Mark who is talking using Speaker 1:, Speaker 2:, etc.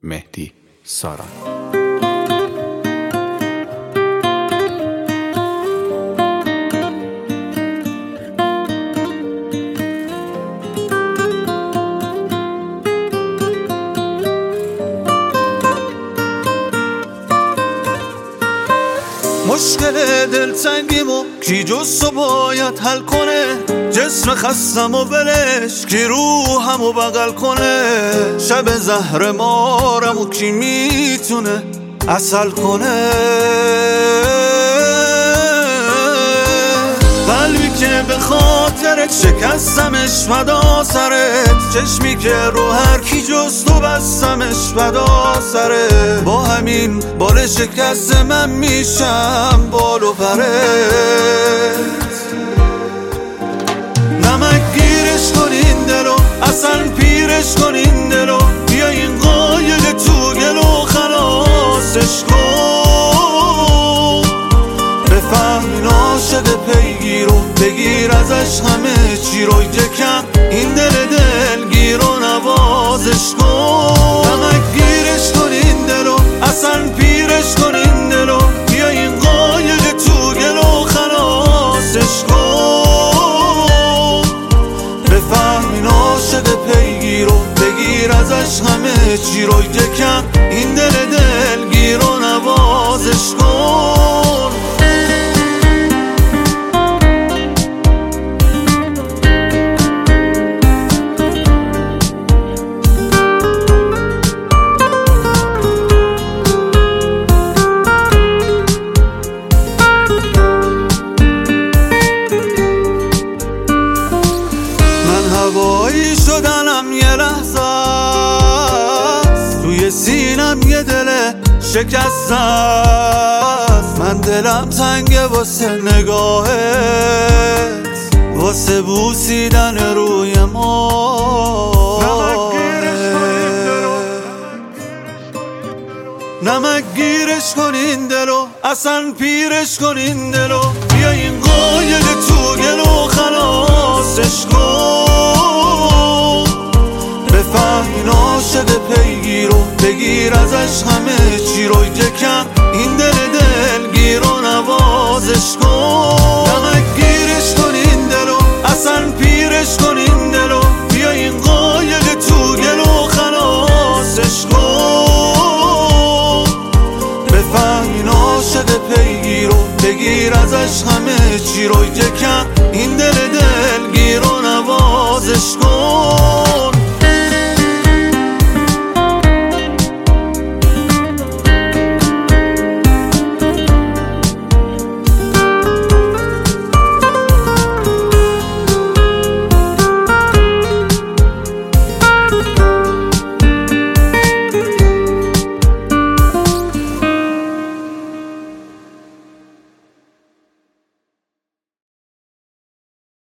Speaker 1: مهدی ساران.
Speaker 2: مشکل دلتنگیمو کی جز تو باید حل کنه، جسم خستم و ولش کی روحمو بغل کنه، شب زهر مارمو کی میتونه عسل کنه، قلبی که به خاطرت شکستمش فدا سرت، چشمی که رو هر کی جز تو بستمش فدا سرت، با همین بال شکست من میشم بال و پرت، نمک گیرش کن این دلو، اصلا پیرش کن این دلو، بیا این قایق تو گلو خلاصش کن، بفهم این عاشق پیگیرو، بگیر ازش همه چی رو، یکم این دلگیر رو نوازش کن، نمک گیرش کن این دلو، اصلا پیرش کن این دلو، بیا این قایق تو گلو خلاصش کن، بفهم این عاشق پیگیرو، بگیر ازش همه چی رو، یکم این دلگیر رو نوازش کن. هوایی شدنم یه لحظه است، توی سینم یه دل شکسته است، من دلم تنگه واسه نگاهت، واسه بوسیدن روی ما، نمک گیرش کن این دلو، اصلا پیرش کن این دلو، بیا این قایق تو گلو خلاصش کن، بفهم این عاشق پیگیرو، بگیر ازش همه چی رو، یکم این دلگیر رو نوازش کن، نمک گیرش کن این دلو، اصلا پیرش کن این دلو، بیا این قایق تو گلو خلاصش کن، بفهم این عاشق پیگیرو، بگیر ازش همه چی رو، یکم این دلگیر